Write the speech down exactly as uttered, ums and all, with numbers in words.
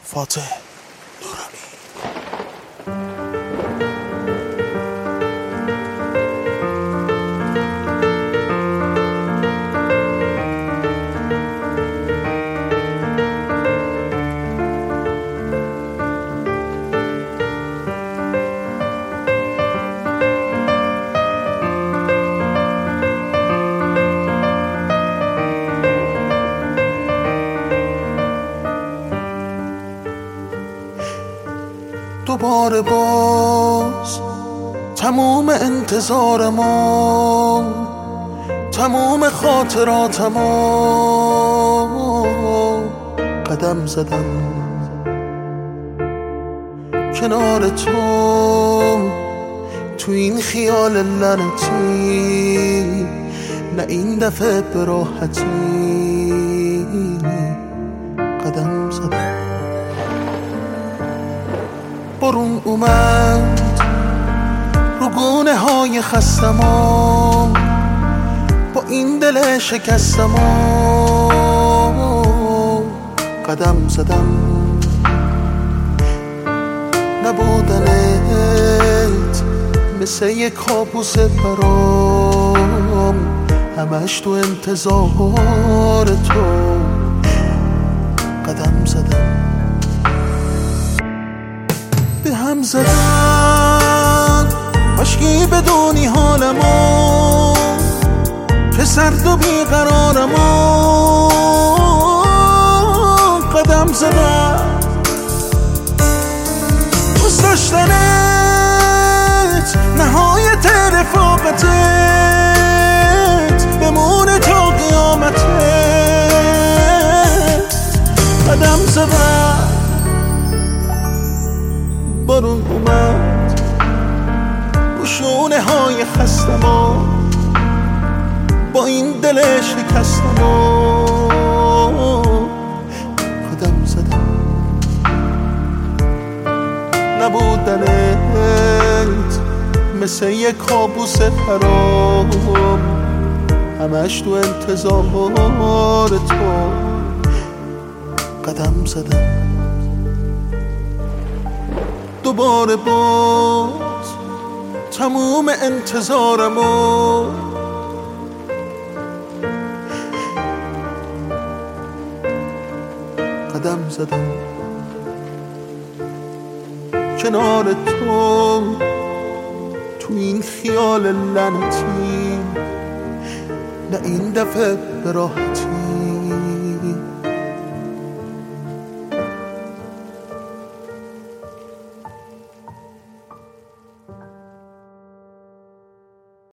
فاتح نورانی. دوباره باز تموم انتظارمو، تموم خاطراتمو قدم زدم کنار تو، تو این خیال لعنتی، نه این دفعه به راحتی قدم زدم. بارون اومد رو گونه های خستمو، با این دل شکستمو قدم زدم. نبودنت مثل یک کابوس برام، همش تو انتظار تو قدم زدم. به هم زدن عشقی بدونی حالمو، که سرد و بیقرارمو قدم زدم. دوست داشتنت نهایت رفاقتت، بمونه تا قیامتت قدم زدم. بارون اومد رو شونه های خستمو، با این دل شکستمو قدم زدم. نبودنت مثل یک کابوس برام، همش تو انتظار تو قدم زدم. دوباره باز تموم انتظارمو، قدم زدم کنار تو، تو این خیال لعنتی، نه این دفعه به راحتی